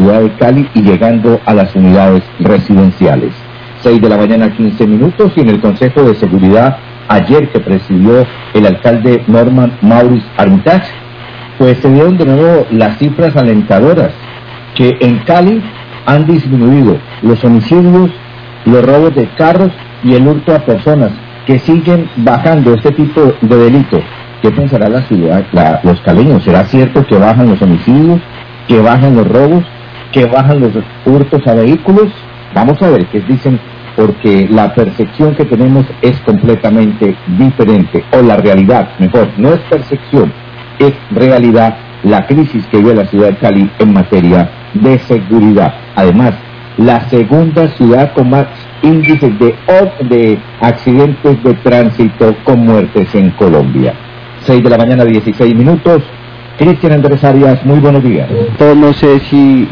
ciudad de Cali y llegando a las unidades residenciales. 6 de la mañana, 15 minutos, y en el Consejo de Seguridad, ayer que presidió el alcalde Norman Maurice Armitage, pues se dieron de nuevo las cifras alentadoras, que en Cali han disminuido los homicidios, los robos de carros y el hurto a personas, que siguen bajando este tipo de delito. ¿Qué pensará la ciudad, los caleños? ¿Será cierto que bajan los homicidios, que bajan los robos, que bajan los hurtos a vehículos? Vamos a ver qué dicen, porque la percepción que tenemos es completamente diferente, o la realidad, mejor, no es percepción, es realidad, la crisis que vive la ciudad de Cali en materia de seguridad. Además, la segunda ciudad con más índices de accidentes de tránsito con muertes en Colombia. 6 de la mañana, 16 minutos. Cristian Andrés Arias, muy buenos días. No sé si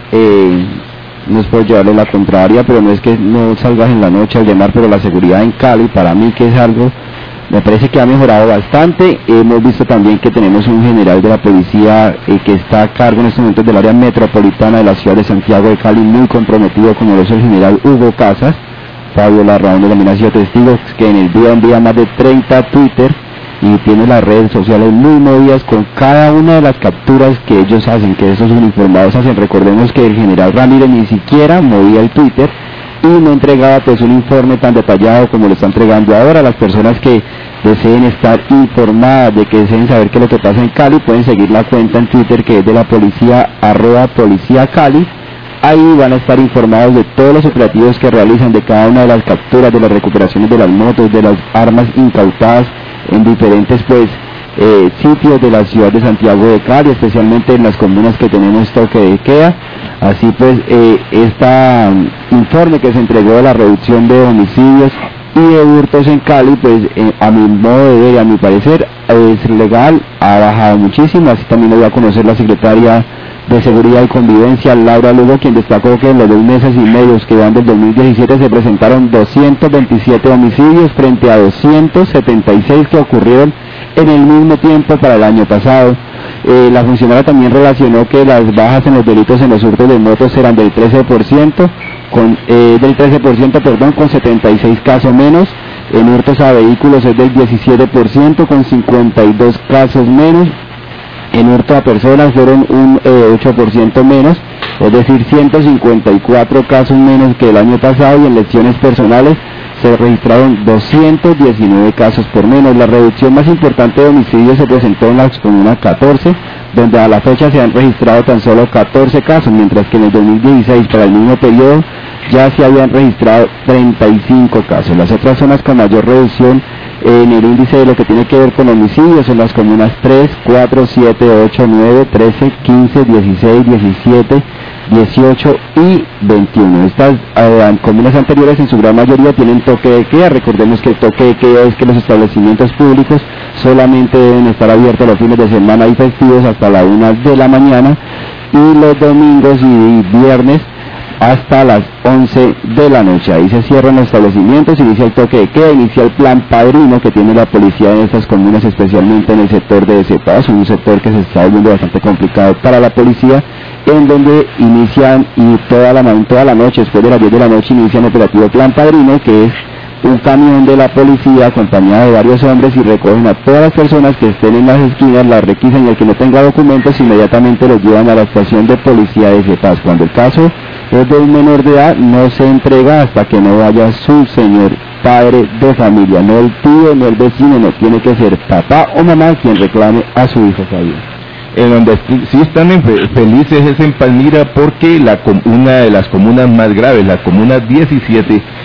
no es por llevarle la contraria, pero no es que no salgas en la noche al llamar, pero la seguridad en Cali, para mí que es algo, me parece que ha mejorado bastante. Hemos visto también que tenemos un general de la policía que está a cargo en estos momentos del área metropolitana de la ciudad de Santiago de Cali, muy comprometido, como lo es el general Hugo Casas. Fabio Larraón de la Mina ha sido testigos que en el día envía más de 30 Twitter y tiene las redes sociales muy movidas con cada una de las capturas que ellos hacen, que esos uniformados hacen. Recordemos que el general Ramírez ni siquiera movía el Twitter y no entregaba pues un informe tan detallado como lo está entregando ahora. Las personas que deseen estar informadas, de que deseen saber qué es lo que pasa en Cali, pueden seguir la cuenta en Twitter, que es de la policía, @policíacali. Ahí van a estar informados de todos los operativos que realizan, de cada una de las capturas, de las recuperaciones de las motos, de las armas incautadas en diferentes sitios de la ciudad de Santiago de Cali, especialmente en las comunas que tenemos toque de queda. Así pues, este informe que se entregó de la reducción de homicidios y de hurtos en Cali, pues a mi modo de ver y a mi parecer es legal, ha bajado muchísimo. Así también lo dio a conocer la secretaria de Seguridad y Convivencia, Laura Lugo, quien destacó que en los 2 meses y medio que van del 2017 se presentaron 227 homicidios frente a 276 que ocurrieron en el mismo tiempo para el año pasado. La funcionaria también relacionó que las bajas en los delitos en los hurtos de motos eran del 13%, con 76 casos menos. En hurtos a vehículos es del 17%, con 52 casos menos. En hurto a personas fueron un 8% menos, es decir, 154 casos menos que el año pasado, y en lesiones personales se registraron 219 casos por menos. La reducción más importante de homicidios se presentó en la comuna 14, donde a la fecha se han registrado tan solo 14 casos, mientras que en el 2016, para el mismo periodo, ya se habían registrado 35 casos. Las otras zonas con mayor reducción en el índice de lo que tiene que ver con homicidios son las comunas 3, 4, 7, 8, 9, 13, 15, 16, 17, 18 y 21. Estas comunas anteriores en su gran mayoría tienen toque de queda. Recordemos que el toque de queda es que los establecimientos públicos solamente deben estar abiertos los fines de semana y festivos hasta la 1 de la mañana, y los domingos y viernes hasta las 11 de la noche. Ahí se cierran los establecimientos, inicia el toque de queda, inicia el plan padrino que tiene la policía en estas comunas, especialmente en el sector de Cepaz, un sector que se está volviendo bastante complicado para la policía, en donde inician y toda la noche, después de las 10 de la noche, inician el operativo plan padrino, que es un camión de la policía acompañado de varios hombres, y recogen a todas las personas que estén en las esquinas, las requisan, y el que no tenga documentos inmediatamente los llevan a la estación de policía de Cepaz. Cuando el caso es de un menor de edad, no se entrega hasta que no vaya su señor padre de familia, no el tío, no el vecino, no, tiene que ser papá o mamá quien reclame a su hijo Fabio. En donde sí están felices es en Palmira, porque una de las comunas más graves, la comuna 17,